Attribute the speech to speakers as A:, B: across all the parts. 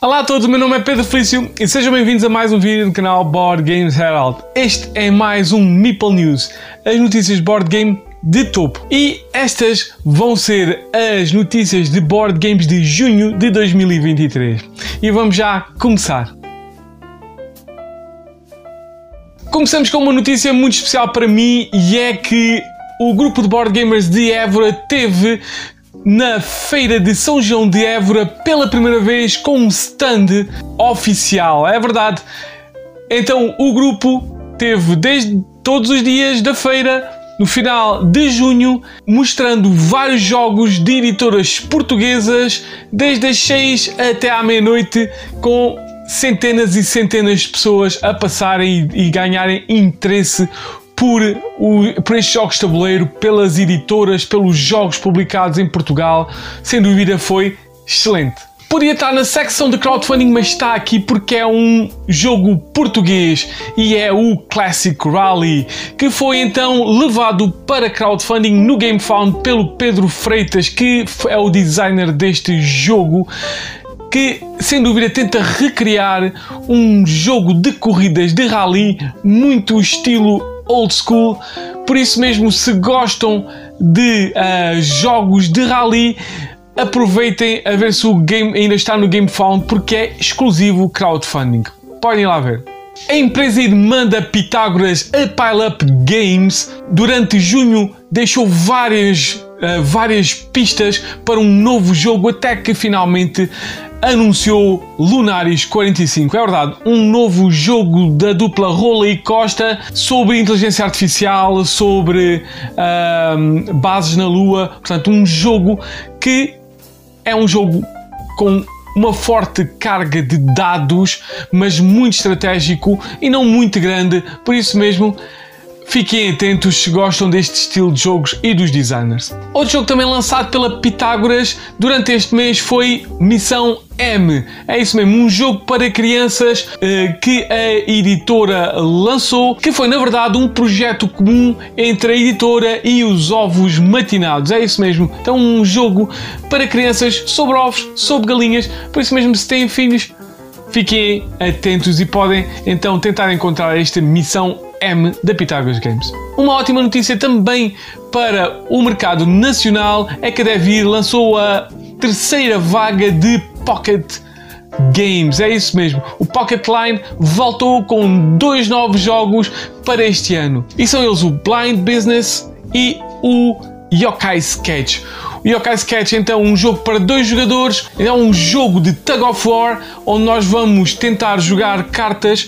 A: Olá a todos, o meu nome é Pedro Felício e sejam bem-vindos a mais um vídeo no canal Board Games Herald. Este é mais um Meeple News, as notícias de board game de topo. E estas vão ser as notícias de board games de junho de 2023. E vamos já começar. Começamos com uma notícia muito especial para mim e é que o grupo de board gamers de Évora teve na Feira de São João de Évora pela primeira vez com um stand oficial. É verdade. Então o grupo teve desde todos os dias da feira no final de junho, mostrando vários jogos de editoras portuguesas desde as 6 até à meia-noite, com centenas e centenas de pessoas a passarem e ganharem interesse por estes jogos de tabuleiro, pelas editoras, pelos jogos publicados em Portugal. Sem dúvida foi excelente. Podia estar na secção de crowdfunding, mas está aqui porque é um jogo português e é o Classic Rally, que foi então levado para crowdfunding no GameFound pelo Pedro Freitas, que é o designer deste jogo, que sem dúvida tenta recriar um jogo de corridas de rally muito estilo old school. Por isso mesmo, se gostam de jogos de rally, aproveitem a ver se o game ainda está no GameFound, porque é exclusivo crowdfunding. Podem ir lá ver. A empresa irmã da Pitágoras, a Pile Up Games, durante junho deixou várias pistas para um novo jogo, até que finalmente anunciou Lunaris 45. É verdade, um novo jogo da dupla Rola e Costa sobre inteligência artificial, sobre bases na Lua. Portanto, um jogo que é um jogo com uma forte carga de dados, mas muito estratégico e não muito grande. Por isso mesmo, fiquem atentos se gostam deste estilo de jogos e dos designers. Outro jogo também lançado pela Pitágoras durante este mês foi Missão M. É isso mesmo, um jogo para crianças que a editora lançou, que foi na verdade um projeto comum entre a editora e os ovos matinados. É isso mesmo, então um jogo para crianças sobre ovos, sobre galinhas. Por isso mesmo, se têm filhos, fiquem atentos e podem então tentar encontrar esta Missão M da Pitágoras Games. Uma ótima notícia também para o mercado nacional é que a Devir lançou a terceira vaga de Pocket Games. É isso mesmo, o Pocket Line voltou com 2 novos jogos para este ano. E são eles o Blind Business e o Yokai Sketch. O Yokai Sketch, então, um jogo para 2 jogadores, é um jogo de Tug of War, onde nós vamos tentar jogar cartas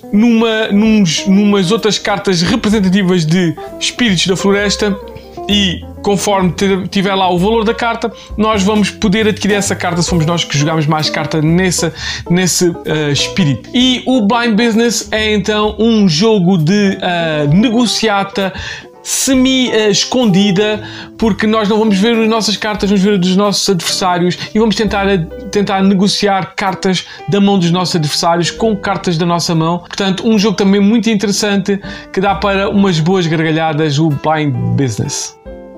A: numas outras cartas representativas de espíritos da floresta, e conforme tiver lá o valor da carta, nós vamos poder adquirir essa carta se fomos nós que jogamos mais carta nesse espírito. E o Blind Business é então um jogo de negociata semi-escondida, porque nós não vamos ver as nossas cartas, vamos ver dos nossos adversários e vamos tentar negociar cartas da mão dos nossos adversários com cartas da nossa mão. Portanto, um jogo também muito interessante que dá para umas boas gargalhadas, o Blind Business.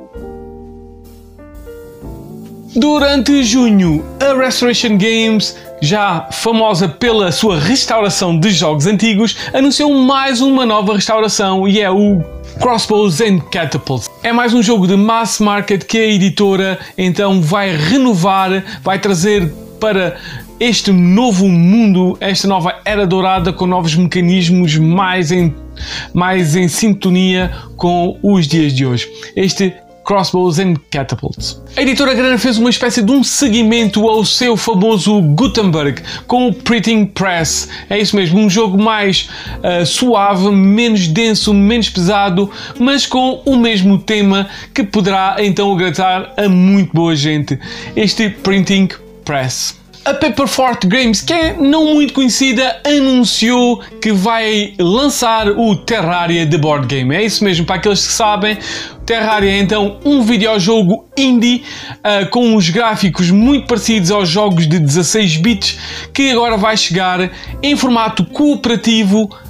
A: Durante junho, a Restoration Games, já famosa pela sua restauração de jogos antigos, anunciou mais uma nova restauração e é o Crossbows and Catapults. É mais um jogo de mass market que a editora então vai renovar, vai trazer para este novo mundo, esta nova era dourada, com novos mecanismos mais em sintonia com os dias de hoje. Este Crossbows and Catapults. A editora grana fez uma espécie de um seguimento ao seu famoso Gutenberg com o Printing Press. É isso mesmo, um jogo mais suave, menos denso, menos pesado, mas com o mesmo tema, que poderá então agradar a muito boa gente. Este Printing Press. A Paperforte Games, que é não muito conhecida, anunciou que vai lançar o Terraria de board game. É isso mesmo, para aqueles que sabem, Terraria é então um videojogo indie com uns gráficos muito parecidos aos jogos de 16 bits, que agora vai chegar em formato cooperativo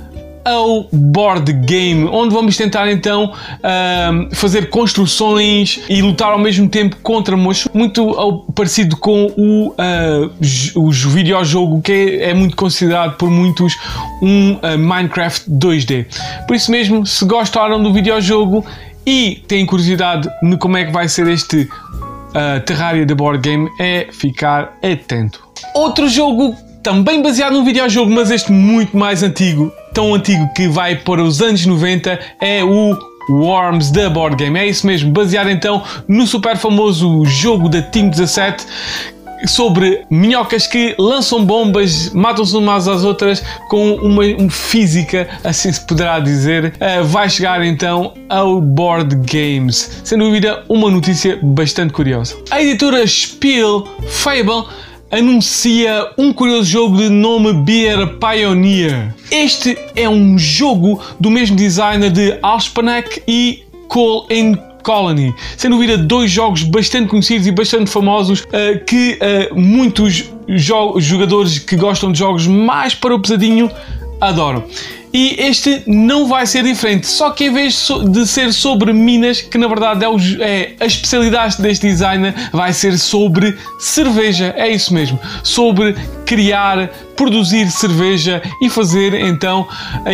A: ao board game, onde vamos tentar então fazer construções e lutar ao mesmo tempo contra monstros, muito parecido com o videojogo que é muito considerado por muitos um Minecraft 2D. Por isso mesmo, se gostaram do videojogo e têm curiosidade no como é que vai ser este Terraria de board game, é ficar atento. Outro jogo também baseado num videojogo, mas este muito mais antigo, tão antigo que vai para os anos 90, é o Worms da board game. É isso mesmo, baseado então no super famoso jogo da Team 17, sobre minhocas que lançam bombas, matam-se umas às outras com uma física, assim se poderá dizer. Vai chegar então ao board games. Sem dúvida, uma notícia bastante curiosa. A editora Spielfable anuncia um curioso jogo de nome Beer Pioneer. Este é um jogo do mesmo designer de Alspanak e Cole & Colony. Sem dúvida, dois jogos bastante conhecidos e bastante famosos que muitos jogadores que gostam de jogos mais para o pesadinho adoram. E este não vai ser diferente, só que em vez de ser sobre minas, que na verdade é a especialidade deste designer, vai ser sobre cerveja. É isso mesmo, sobre criar, produzir cerveja e fazer então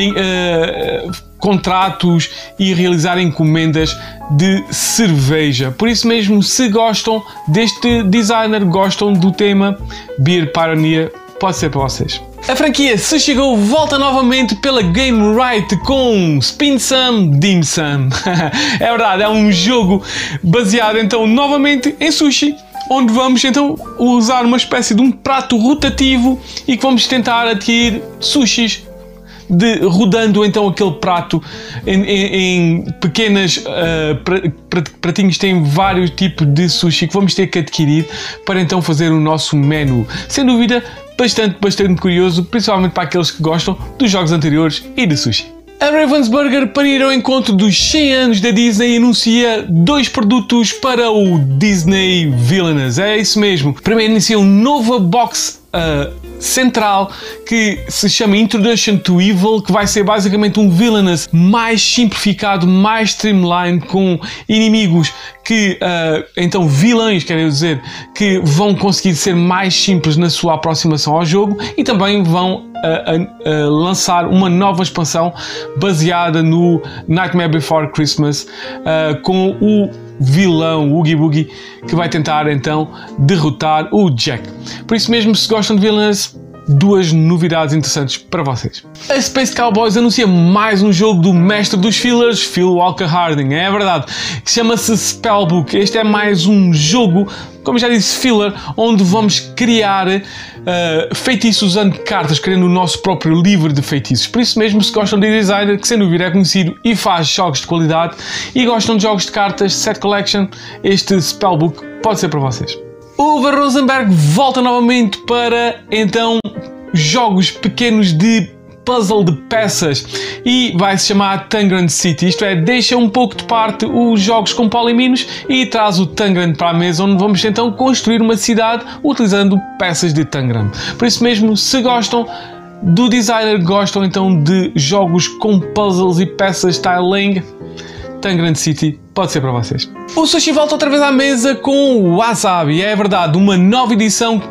A: contratos e realizar encomendas de cerveja. Por isso mesmo, se gostam deste designer, gostam do tema Beer Pioneer, pode ser para vocês. A franquia Se Chegou volta novamente pela Game Right com Spin Some Dim Sum. É verdade, é um jogo baseado então novamente em sushi, onde vamos então usar uma espécie de um prato rotativo e que vamos tentar adquirir sushis rodando então aquele prato em pequenas pratinhos. Tem vários tipos de sushi que vamos ter que adquirir para então fazer o nosso menu. Sem dúvida, bastante curioso, principalmente para aqueles que gostam dos jogos anteriores e de sushi. A Ravensburger, para ir ao encontro dos 100 anos da Disney, anuncia dois produtos para o Disney Villainous. É isso mesmo. Primeiro inicia um novo box central que se chama Introduction to Evil, que vai ser basicamente um Villainous mais simplificado, mais streamlined, com inimigos que, então vilões, quero dizer, que vão conseguir ser mais simples na sua aproximação ao jogo, e também vão lançar uma nova expansão baseada no Nightmare Before Christmas, com o vilão Oogie Boogie, que vai tentar então derrotar o Jack. Por isso mesmo, se gostam de Villainous, duas novidades interessantes para vocês. A Space Cowboys anuncia mais um jogo do mestre dos fillers, Phil Walker Harding. É verdade, que chama-se Spellbook. Este é mais um jogo, como já disse, filler, onde vamos criar feitiços usando cartas, criando o nosso próprio livro de feitiços. Por isso mesmo, se gostam de designer, que sem dúvida é conhecido e faz jogos de qualidade, e gostam de jogos de cartas, set collection, este Spellbook pode ser para vocês. O Uwe Rosenberg volta novamente para então jogos pequenos de puzzle de peças e vai se chamar Tangram City. Isto é, deixa um pouco de parte os jogos com poliminos e traz o Tangram para a mesa, onde vamos então construir uma cidade utilizando peças de Tangram. Por isso mesmo, se gostam do designer, gostam então de jogos com puzzles e peças tiling, Tangram City pode ser para vocês. O sushi volta outra vez à mesa com o Wasabi. É verdade, uma nova edição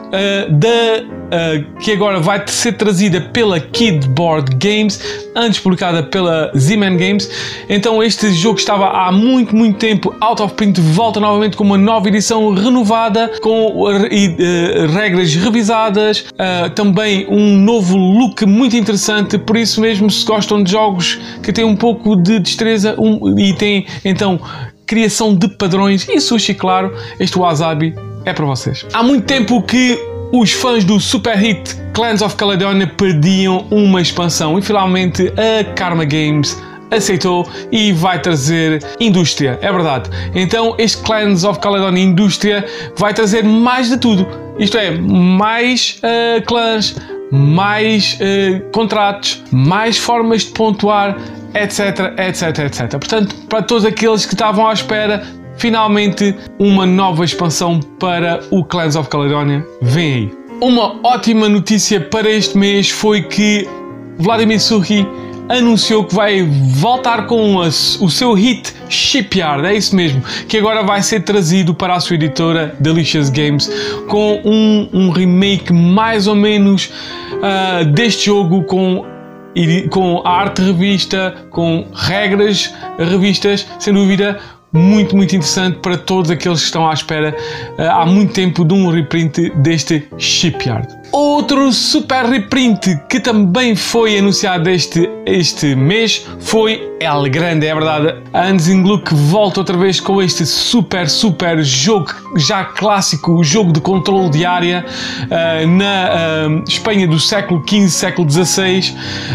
A: que agora vai ser trazida pela Kid Board Games, antes publicada pela Z-Man Games. Então este jogo estava há muito tempo out of print, volta novamente com uma nova edição renovada, com regras revisadas, também um novo look muito interessante. Por isso mesmo, se gostam de jogos que têm um pouco de destreza e têm então criação de padrões e sushi, claro, este Wasabi é para vocês. Há muito tempo que os fãs do super hit Clans of Caledonia pediam uma expansão e finalmente a Karma Games aceitou e vai trazer indústria, é verdade. Então este Clans of Caledonia Indústria vai trazer mais de tudo, isto é, mais clãs, mais contratos, mais formas de pontuar, etc. Portanto, para todos aqueles que estavam à espera, finalmente uma nova expansão para o Clans of Caledonia vem aí. Uma ótima notícia para este mês foi que Vladimir Suchy anunciou que vai voltar com o seu hit Shipyard, é isso mesmo, que agora vai ser trazido para a sua editora Delicious Games com um remake mais ou menos deste jogo, com a arte revista, com regras revistas, sem dúvida muito interessante para todos aqueles que estão à espera há muito tempo de um reprint deste Shipyard. Outro super reprint que também foi anunciado este mês foi El Grande, é verdade. A Hansin Gluck volta outra vez com este super jogo já clássico, o jogo de controle de área na Espanha do século XV, século XVI.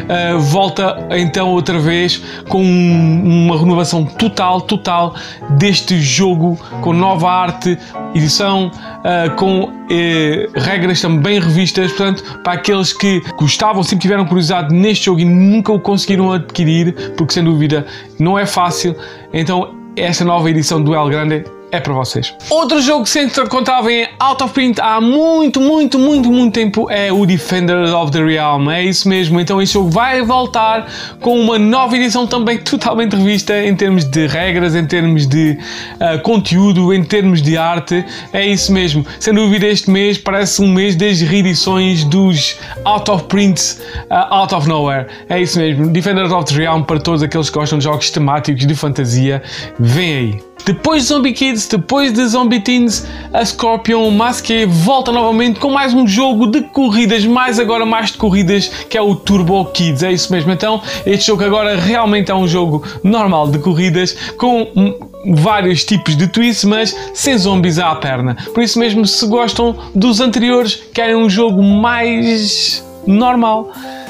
A: Volta então outra vez com uma renovação total deste jogo, com nova arte, edição, com regras também revistas. Portanto, para aqueles que gostavam, sempre tiveram curiosidade neste jogo e nunca o conseguiram adquirir, porque sem dúvida não é fácil, então esta nova edição do El Grande é para vocês. Outro jogo que se encontrava em out of print há muito tempo é o Defenders of the Realm, é isso mesmo. Então este jogo vai voltar com uma nova edição também totalmente revista em termos de regras, em termos de conteúdo, em termos de arte, é isso mesmo. Sem dúvida este mês parece um mês das reedições dos out of prints, out of nowhere, é isso mesmo. Defenders of the Realm, para todos aqueles que gostam de jogos temáticos de fantasia, vem aí. Depois de Zombie Kids, depois de Zombie Teens, a Scorpion Masqué volta novamente com mais um jogo de corridas, agora mais de corridas, que é o Turbo Kids, é isso mesmo. Então este jogo agora realmente é um jogo normal de corridas, com vários tipos de twists, mas sem zombies à perna. Por isso mesmo, se gostam dos anteriores, querem um jogo mais normal,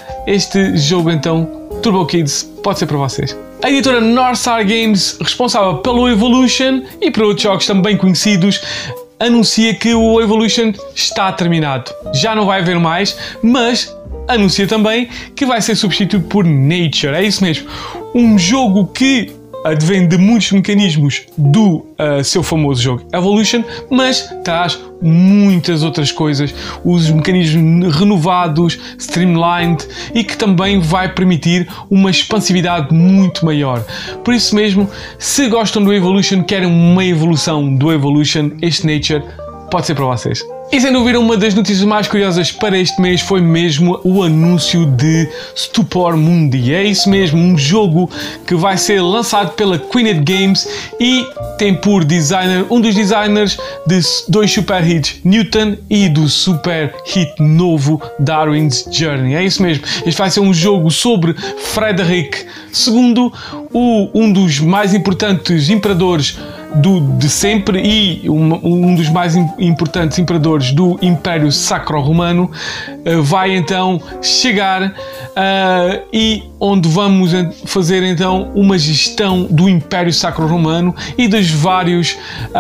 A: este jogo então, Turbo Kids, pode ser para vocês. A editora Northstar Games, responsável pelo Evolution e por outros jogos também conhecidos, anuncia que o Evolution está terminado. Já não vai haver mais, mas anuncia também que vai ser substituído por Nature. É isso mesmo. Um jogo que advém de muitos mecanismos do seu famoso jogo Evolution, mas traz muitas outras coisas, os mecanismos renovados, streamlined, e que também vai permitir uma expansividade muito maior. Por isso mesmo, se gostam do Evolution, querem uma evolução do Evolution, este Nature pode ser para vocês. E sem dúvida, uma das notícias mais curiosas para este mês foi mesmo o anúncio de Stupor Mundi. É isso mesmo, um jogo que vai ser lançado pela Queened Games e tem por designer um dos designers de dois super hits, Newton, e do super hit novo Darwin's Journey. É isso mesmo, este vai ser um jogo sobre Frederick II, um dos mais importantes imperadores de sempre e um dos mais importantes imperadores do Império Sacro-Romano, vai então chegar e onde vamos fazer então uma gestão do Império Sacro-Romano e das várias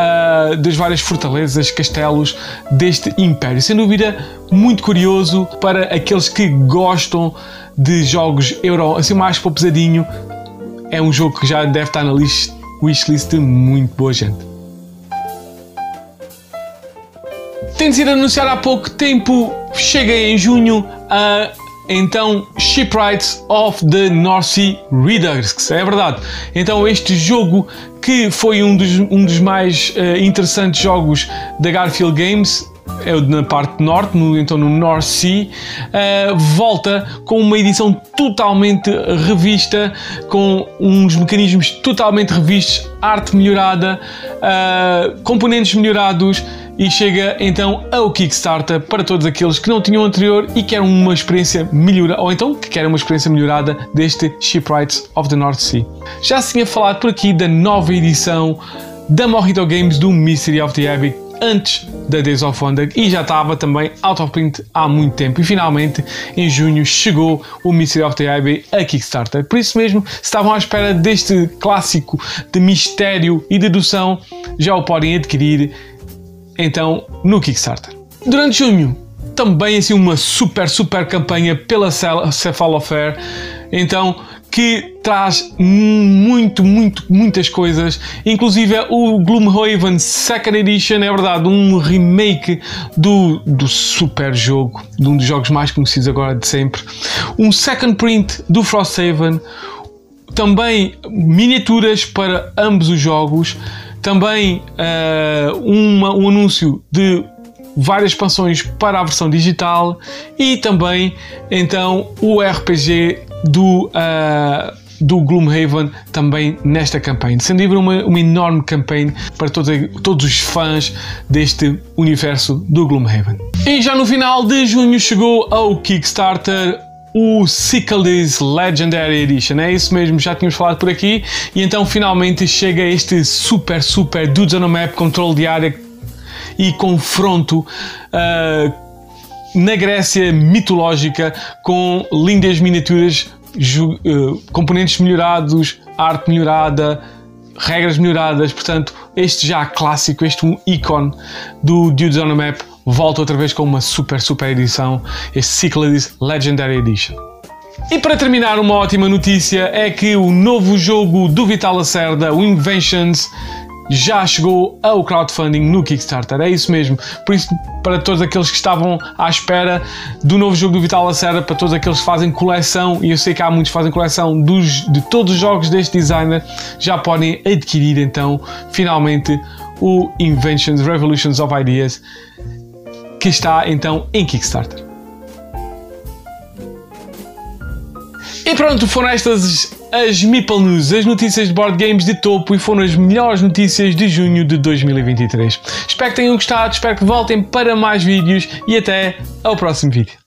A: fortalezas, castelos deste Império. Sem dúvida, muito curioso para aqueles que gostam de jogos euro, assim mais para o pesadinho. É um jogo que já deve estar na wishlist de muito boa gente. Tem sido anunciado há pouco tempo, chega em junho então Shipwrights of the North Sea Redux, é verdade. Então este jogo, que foi um dos mais interessantes jogos da Garfield Games, é na parte norte, então no North Sea, volta com uma edição totalmente revista, com uns mecanismos totalmente revistos, arte melhorada, componentes melhorados, e chega então ao Kickstarter para todos aqueles que não tinham o anterior e querem uma experiência melhorada, ou então que querem uma experiência melhorada deste Shipwrights of the North Sea. Já se tinha falado por aqui da nova edição da Mojito Games do Mystery of the Abbey antes da Days of Wonder, e já estava também out of print há muito tempo, e finalmente em junho chegou o Mystery of the Abbey a Kickstarter. Por isso mesmo, se estavam à espera deste clássico de mistério e dedução, já o podem adquirir então no Kickstarter. Durante junho, também assim uma super campanha pela Cephalofair, então, que traz muitas coisas, inclusive o Gloomhaven Second Edition, é verdade, um remake do super jogo, de um dos jogos mais conhecidos agora de sempre, um second print do Frosthaven, também miniaturas para ambos os jogos, também um anúncio de várias expansões para a versão digital e também então o RPG do Gloomhaven também nesta campanha. Sem dúvida uma enorme campanha para todos os fãs deste universo do Gloomhaven. E já no final de junho chegou ao Kickstarter o Cyclades Legendary Edition. É isso mesmo, já tínhamos falado por aqui, e então finalmente chega este super Dudes on a Map, controle de área e confronto na Grécia mitológica, com lindas miniaturas, componentes melhorados, arte melhorada, regras melhoradas. Portanto, este já clássico, este um ícone do Dudes on a Map, volta outra vez com uma super edição, este Cyclades Legendary Edition. E para terminar, uma ótima notícia é que o novo jogo do Vital Lacerda, o Inventions, já chegou ao crowdfunding no Kickstarter. É isso mesmo. Por isso, para todos aqueles que estavam à espera do novo jogo do Vital Lacerda, para todos aqueles que fazem coleção, e eu sei que há muitos que fazem coleção de todos os jogos deste designer, já podem adquirir então finalmente o Inventions Revolutions of Ideas, que está então em Kickstarter. E pronto, foram estas as Meeple News, as notícias de board games de topo, e foram as melhores notícias de junho de 2023. Espero que tenham gostado, espero que voltem para mais vídeos e até ao próximo vídeo.